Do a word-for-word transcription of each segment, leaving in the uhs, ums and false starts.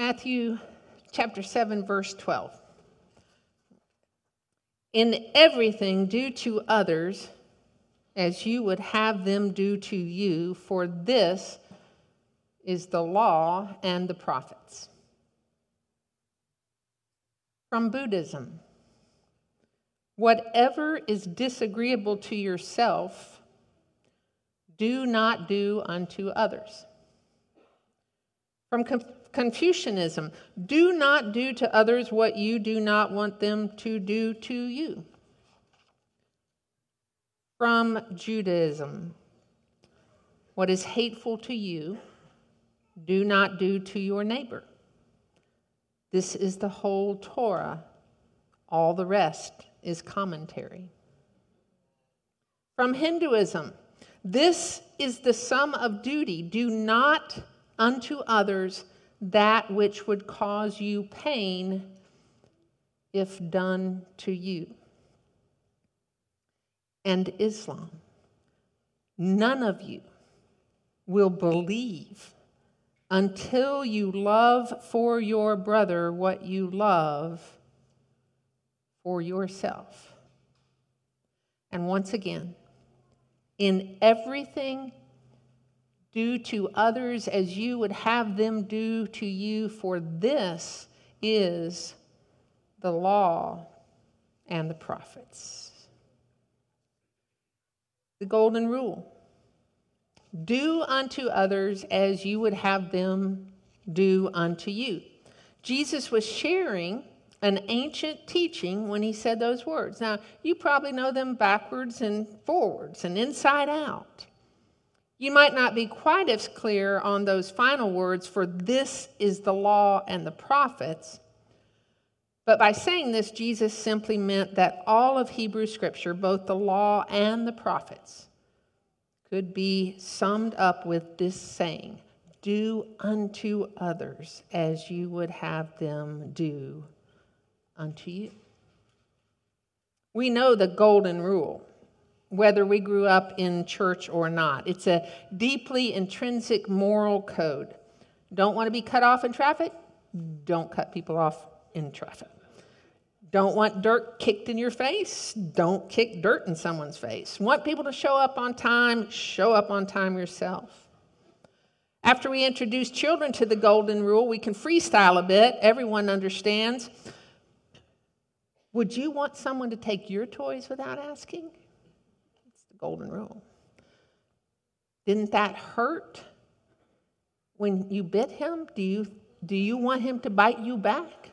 Matthew chapter seven, verse twelve. In everything do to others as you would have them do to you, for this is the law and the prophets. From Buddhism, whatever is disagreeable to yourself, do not do unto others. From Confucianism, do not do to others what you do not want them to do to you. From Judaism, what is hateful to you, do not do to your neighbor. This is the whole Torah. All the rest is commentary. From Hinduism, this is the sum of duty. Do not unto others that which would cause you pain if done to you. And Islam, none of you will believe until you love for your brother what you love for yourself. And once again, in everything, do to others as you would have them do to you, for this is the law and the prophets. The golden rule. Do unto others as you would have them do unto you. Jesus was sharing an ancient teaching when he said those words. Now, you probably know them backwards and forwards and inside out. You might not be quite as clear on those final words, for this is the law and the prophets. But by saying this, Jesus simply meant that all of Hebrew Scripture, both the law and the prophets, could be summed up with this saying, do unto others as you would have them do unto you. We know the golden rule, whether we grew up in church or not. It's a deeply intrinsic moral code. Don't want to be cut off in traffic? Don't cut people off in traffic. Don't want dirt kicked in your face? Don't kick dirt in someone's face. Want people to show up on time? Show up on time yourself. After we introduce children to the golden rule, we can freestyle a bit. Everyone understands. Would you want someone to take your toys without asking? It's the golden rule. Didn't that hurt when you bit him? Do you, do you want him to bite you back?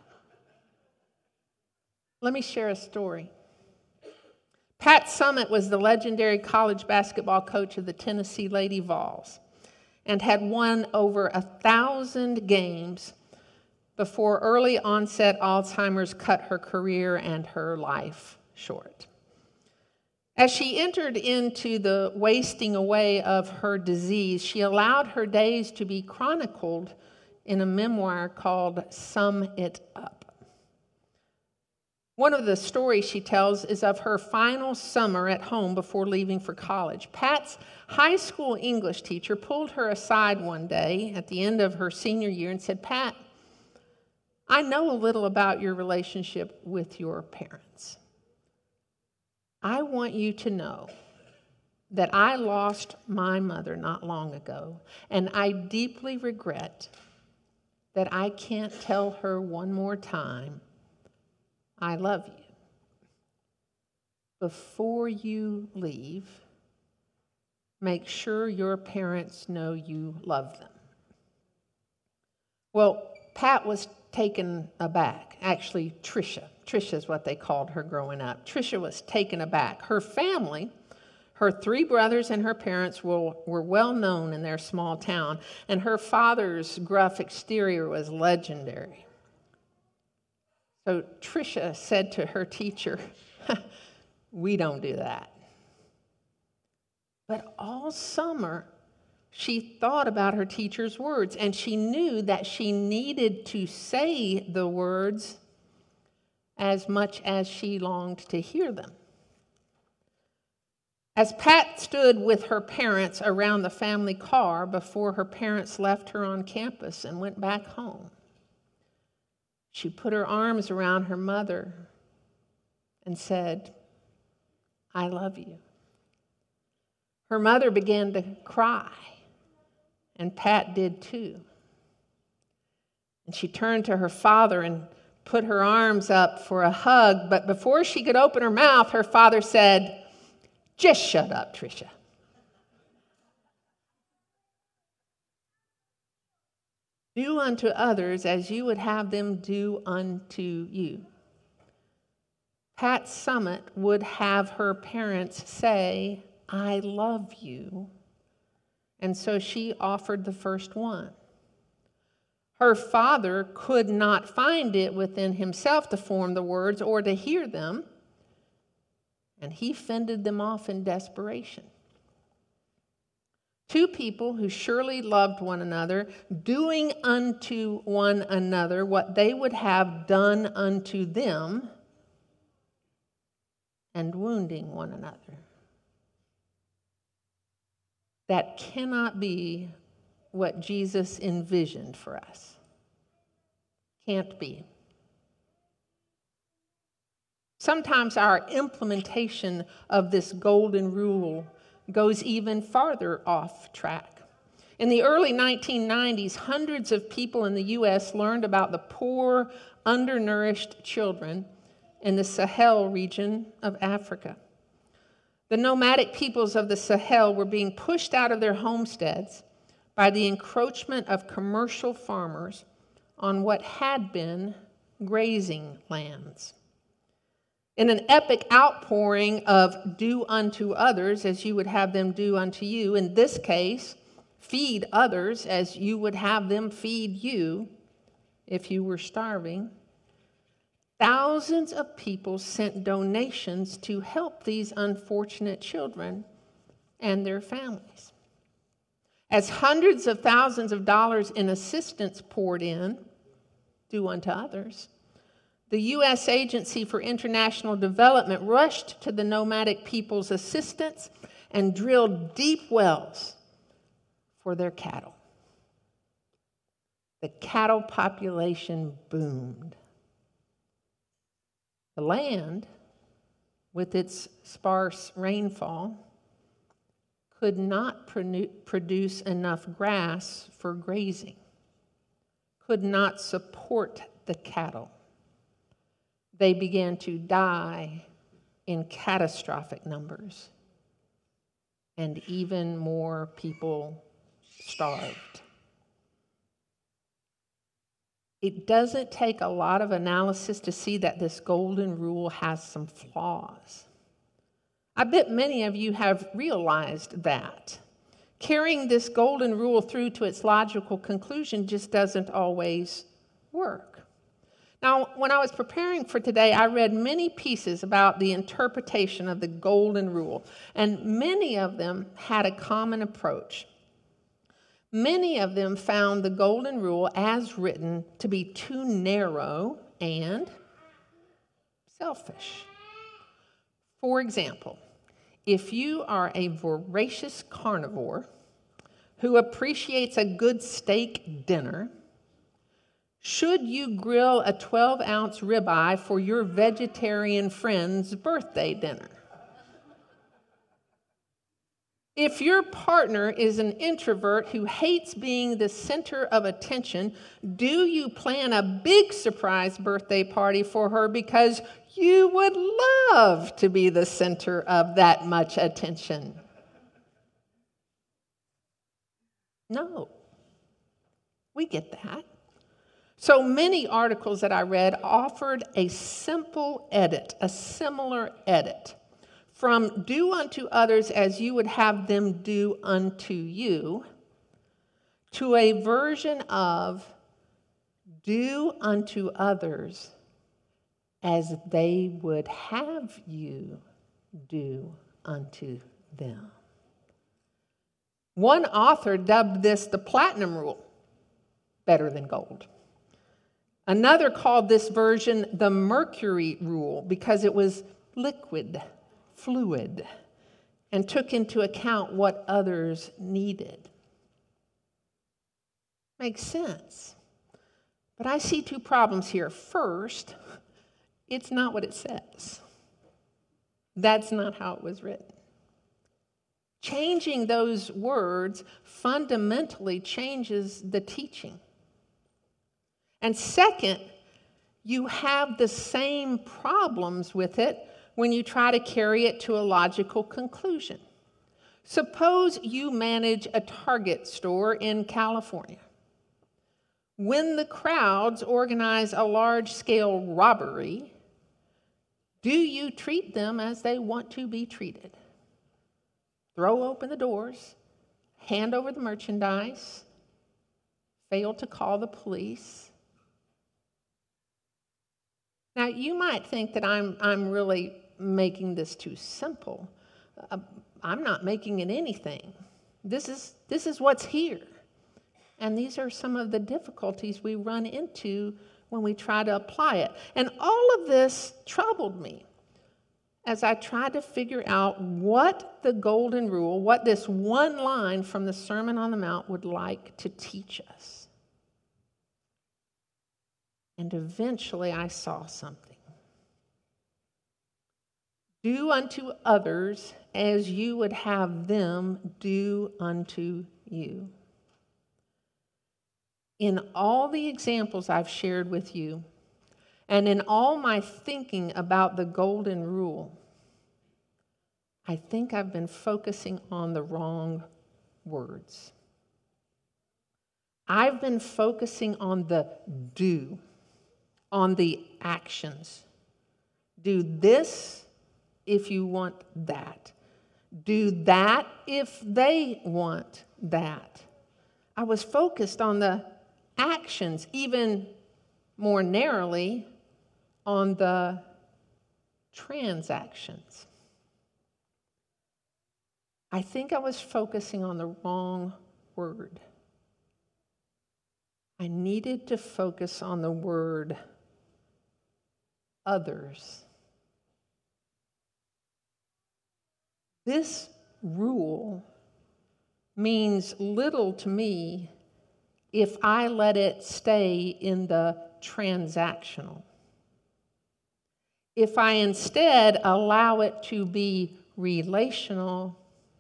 Let me share a story. Pat Summitt was the legendary college basketball coach of the Tennessee Lady Vols and had won over a thousand games before early onset Alzheimer's cut her career and her life short. As she entered into the wasting away of her disease, she allowed her days to be chronicled in a memoir called Sum It Up. One of the stories she tells is of her final summer at home before leaving for college. Pat's high school English teacher pulled her aside one day at the end of her senior year and said, Pat, I know a little about your relationship with your parents. I want you to know that I lost my mother not long ago, and I deeply regret that I can't tell her one more time, I love you. Before you leave, make sure your parents know you love them. Well, Pat was taken aback. Actually, Tricia. Tricia is what they called her growing up. Tricia was taken aback. Her family, her three brothers and her parents were, were well known in their small town, and her father's gruff exterior was legendary. So Tricia said to her teacher, we don't do that. But all summer, she thought about her teacher's words, and she knew that she needed to say the words as much as she longed to hear them. As Pat stood with her parents around the family car before her parents left her on campus and went back home, She put her arms around her mother and said, "I love you." Her mother began to cry, and Pat did too. And she turned to her father and put her arms up for a hug, but before she could open her mouth, her father said, "Just shut up, Tricia." Do unto others as you would have them do unto you. Pat Summitt would have her parents say, "I love you," and so she offered the first one. Her father could not find it within himself to form the words or to hear them, and he fended them off in desperation. Two people who surely loved one another, doing unto one another what they would have done unto them, and wounding one another. That cannot be what Jesus envisioned for us. Can't be. Sometimes our implementation of this golden rule goes even farther off track. In the early nineteen nineties, hundreds of people in the U S learned about the poor, undernourished children in the Sahel region of Africa. The nomadic peoples of the Sahel were being pushed out of their homesteads by the encroachment of commercial farmers on what had been grazing lands. In an epic outpouring of do unto others as you would have them do unto you, in this case, feed others as you would have them feed you if you were starving, thousands of people sent donations to help these unfortunate children and their families. As hundreds of thousands of dollars in assistance poured in, do unto others, the U S Agency for International Development rushed to the nomadic people's assistance and drilled deep wells for their cattle. The cattle population boomed. The land, with its sparse rainfall, could not produce enough grass for grazing, could not support the cattle. They began to die in catastrophic numbers, and even more people starved. It doesn't take a lot of analysis to see that this golden rule has some flaws. I bet many of you have realized that. Carrying this golden rule through to its logical conclusion just doesn't always work. Now, when I was preparing for today, I read many pieces about the interpretation of the golden rule, and many of them had a common approach. Many of them found the golden rule as written to be too narrow and selfish. For example, if you are a voracious carnivore who appreciates a good steak dinner, should you grill a twelve-ounce ribeye for your vegetarian friend's birthday dinner? If your partner is an introvert who hates being the center of attention, do you plan a big surprise birthday party for her because you would love to be the center of that much attention? No. We get that. So many articles that I read offered a simple edit, a similar edit, from do unto others as you would have them do unto you, to a version of do unto others as they would have you do unto them. One author dubbed this the platinum rule, better than gold. Another called this version the mercury rule because it was liquid, fluid, and took into account what others needed. Makes sense. But I see two problems here. First, it's not what it says. That's not how it was written. Changing those words fundamentally changes the teaching. And second, you have the same problems with it when you try to carry it to a logical conclusion. Suppose you manage a Target store in California. When the crowds organize a large-scale robbery, do you treat them as they want to be treated? Throw open the doors, hand over the merchandise, fail to call the police? Now, you might think that I'm, I'm really making this too simple. Uh, I'm not making it anything. This is, this is what's here. And these are some of the difficulties we run into when we try to apply it. And all of this troubled me as I tried to figure out what the golden rule, what this one line from the Sermon on the Mount would like to teach us. And eventually I saw something. Do unto others as you would have them do unto you. In all the examples I've shared with you, and in all my thinking about the golden rule, I think I've been focusing on the wrong words. I've been focusing on the do, on the actions. Do this if you want that. Do that if they want that. I was focused on the actions, even more narrowly on the transactions. I think I was focusing on the wrong word. I needed to focus on the word others. This rule means little to me if I let it stay in the transactional. If I instead allow it to be relational,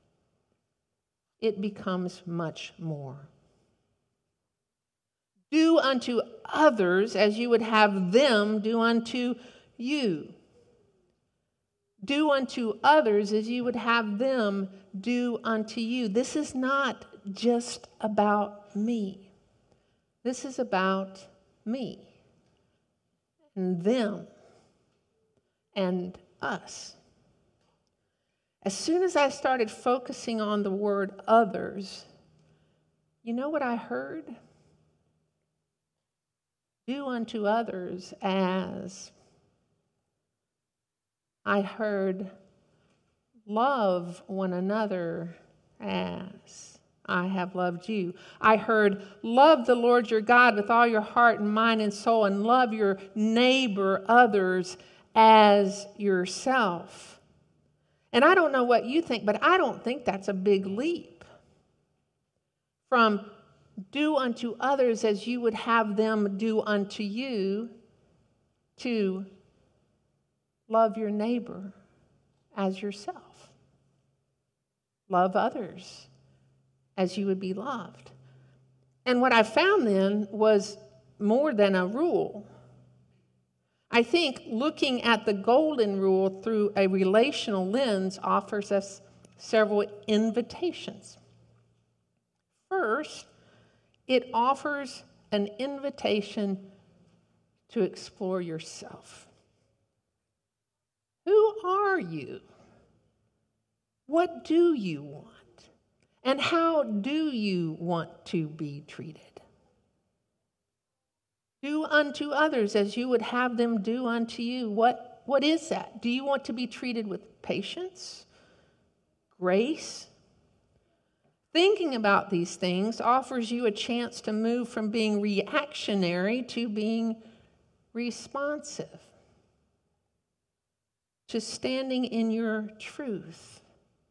it becomes much more. Do unto others as you would have them do unto you. Do unto others as you would have them do unto you. This is not just about me. This is about me and them and us. As soon as I started focusing on the word others, you know what I heard? Do unto others as. I heard love one another as I have loved you. I heard love the Lord your God with all your heart and mind and soul, and love your neighbor, others, as yourself. And I don't know what you think, but I don't think that's a big leap. From do unto others as you would have them do unto you to love your neighbor as yourself. Love others as you would be loved. And what I found then was more than a rule. I think looking at the golden rule through a relational lens offers us several invitations. First, it offers an invitation to explore yourself. Who are you? What do you want? And how do you want to be treated? Do unto others as you would have them do unto you. What, what is that? Do you want to be treated with patience, grace? Thinking about these things offers you a chance to move from being reactionary to being responsive, to standing in your truth.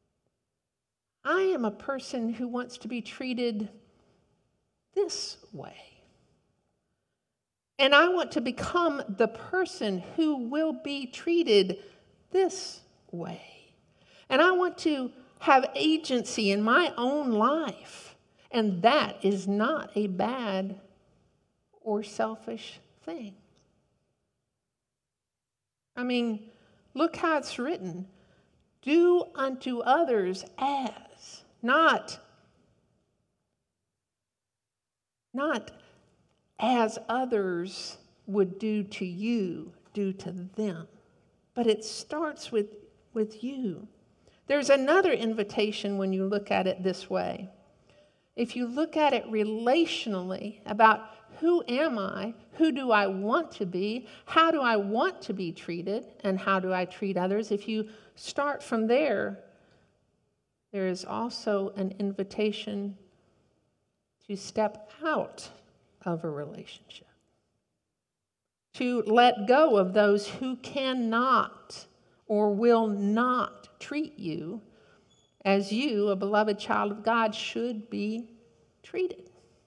I am a person who wants to be treated this way. And I want to become the person who will be treated this way. And I want to have agency in my own life. And that is not a bad or selfish thing. I mean, look how it's written. Do unto others as, not, not as others would do to you, do to them. But it starts with, with you. There's another invitation when you look at it this way. If you look at it relationally about who am I, who do I want to be, how do I want to be treated, and how do I treat others, if you start from there, there is also an invitation to step out of a relationship, to let go of those who cannot or will not treat you as you, a beloved child of God, should be treated.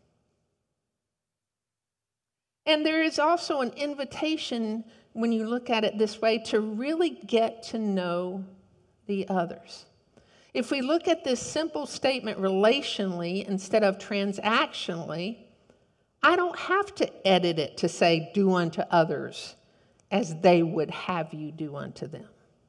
And there is also an invitation, when you look at it this way, to really get to know the others. If we look at this simple statement relationally instead of transactionally, I don't have to edit it to say, do unto others as they would have you do unto them.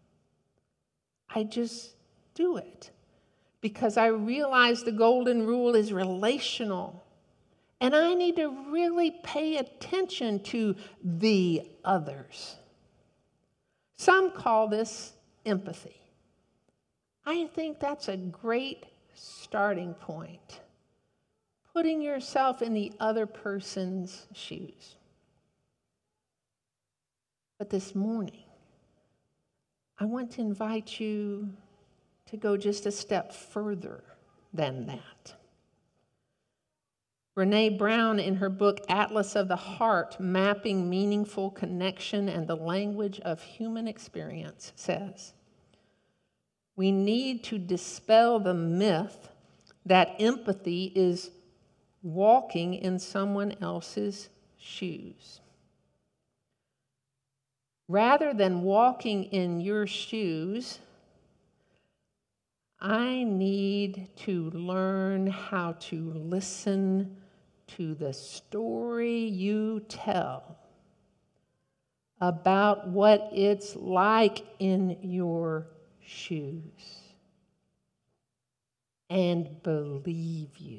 I just do it because I realize the golden rule is relational. And I need to really pay attention to the others. Some call this empathy. I think that's a great starting point. Putting yourself in the other person's shoes. But this morning, I want to invite you to go just a step further than that. Brené Brown, in her book Atlas of the Heart, Mapping Meaningful Connection and the Language of Human Experience, says, we need to dispel the myth that empathy is walking in someone else's shoes. Rather than walking in your shoes, I need to learn how to listen to the story you tell about what it's like in your shoes and believe you,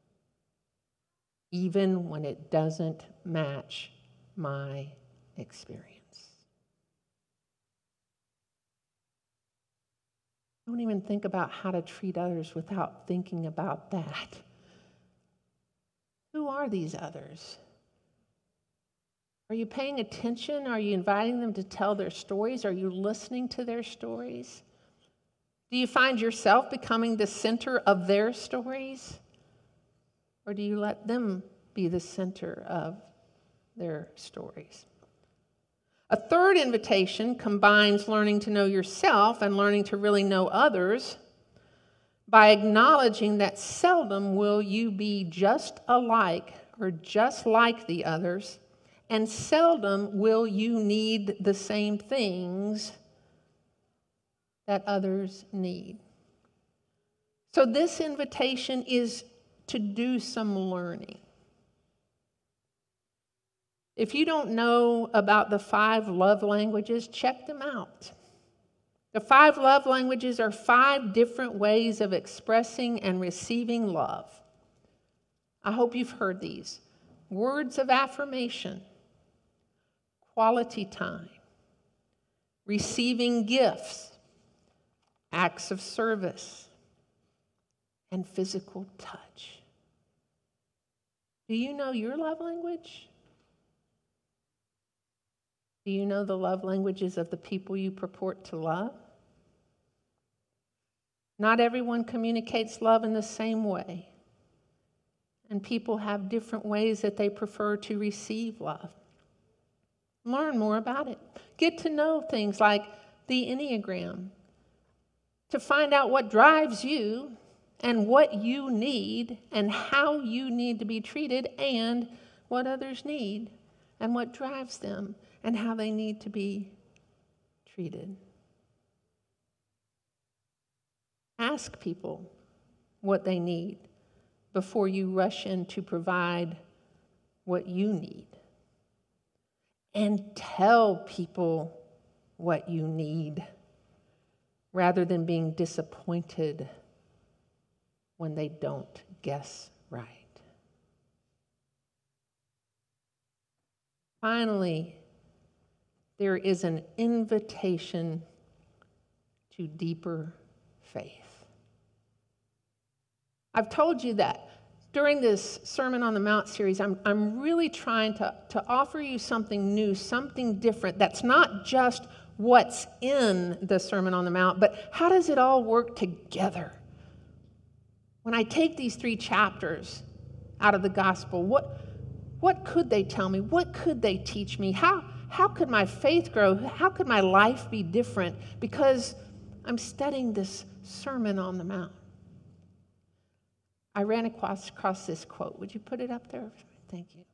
even when it doesn't match my experience. Don't even think about how to treat others without thinking about that. Who are these others? Are you paying attention? Are you inviting them to tell their stories? Are you listening to their stories? Do you find yourself becoming the center of their stories? Or do you let them be the center of their stories? A third invitation combines learning to know yourself and learning to really know others by acknowledging that seldom will you be just alike or just like the others, and seldom will you need the same things that others need. So this invitation is to do some learning. If you don't know about the five love languages, check them out. The five love languages are five different ways of expressing and receiving love. I hope you've heard these. Words of affirmation, quality time, receiving gifts, acts of service, and physical touch. Do you know your love language? Do you know the love languages of the people you purport to love? Not everyone communicates love in the same way. And people have different ways that they prefer to receive love. Learn more about it. Get to know things like the Enneagram to find out what drives you and what you need and how you need to be treated and what others need. and what drives them and how they need to be treated. Ask people what they need before you rush in to provide what you need. And tell people what you need rather than being disappointed when they don't guess right. Finally, there is an invitation to deeper faith. I've told you that during this Sermon on the Mount series, I'm, I'm really trying to, to offer you something new, something different that's not just what's in the Sermon on the Mount, but how does it all work together? When I take these three chapters out of the gospel, what, what could they tell me? What could they teach me? How, how could my faith grow? How could my life be different? Because I'm studying this Sermon on the Mount. I ran across, across this quote. Would you put it up there? Thank you.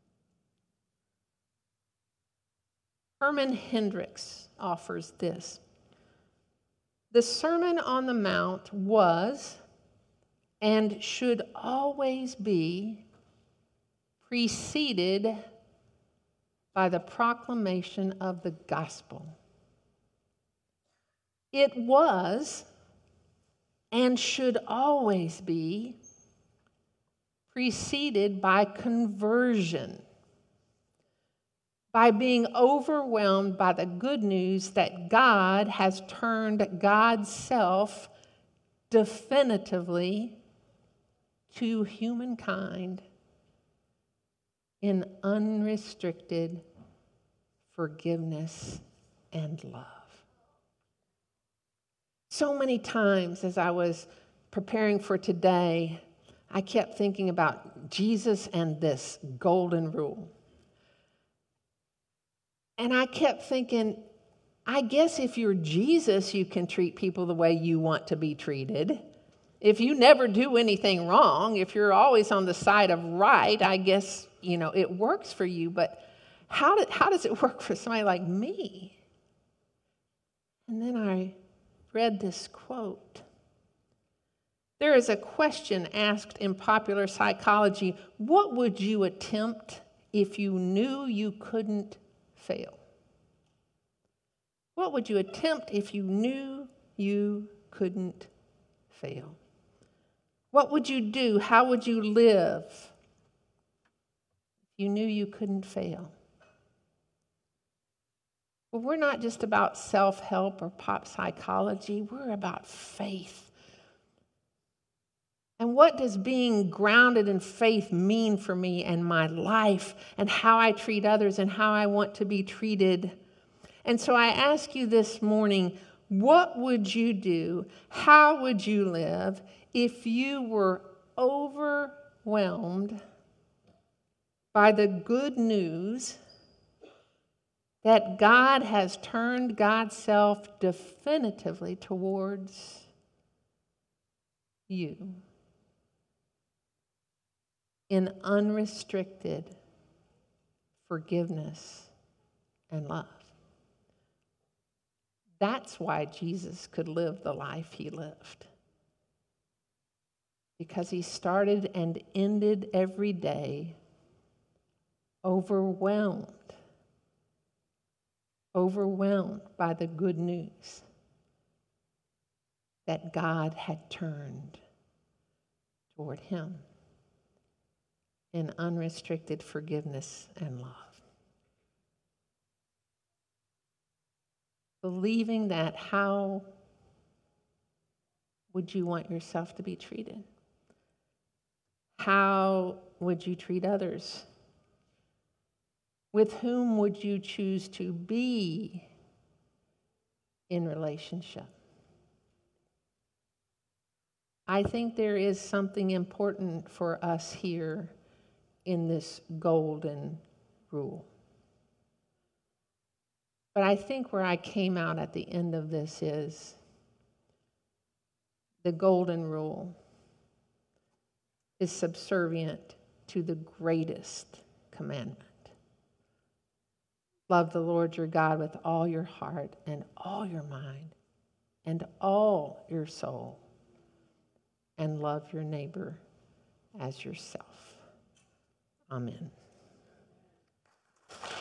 Herman Hendricks offers this. The Sermon on the Mount was and should always be preceded by the proclamation of the gospel. It was and should always be preceded by conversion, by being overwhelmed by the good news that God has turned God's self definitively to humankind in unrestricted forgiveness and love. So many times as I was preparing for today, I kept thinking about Jesus and this golden rule. And I kept thinking, I guess if you're Jesus, you can treat people the way you want to be treated. If you never do anything wrong, if you're always on the side of right, I guess, you know, it works for you. But how, did, how does it work for somebody like me? And then I read this quote. There is a question asked in popular psychology: what would you attempt if you knew you couldn't fail? What would you attempt if you knew you couldn't fail? What would you do? How would you live if you knew you couldn't fail? Well, we're not just about self-help or pop psychology. We're about faith. And what does being grounded in faith mean for me and my life and how I treat others and how I want to be treated? And so I ask you this morning, what would you do? How would you live if you were overwhelmed by the good news that God has turned God's self definitively towards you in unrestricted forgiveness and love? That's why Jesus could live the life he lived. Because he started and ended every day overwhelmed, overwhelmed by the good news that God had turned toward him in unrestricted forgiveness and love. Believing that, how would you want yourself to be treated? How would you treat others? With whom would you choose to be in relationship? I think there is something important for us here in this golden rule. But I think where I came out at the end of this is the golden rule is subservient to the greatest commandment. Love the Lord your God with all your heart and all your mind and all your soul. And love your neighbor as yourself. Amen.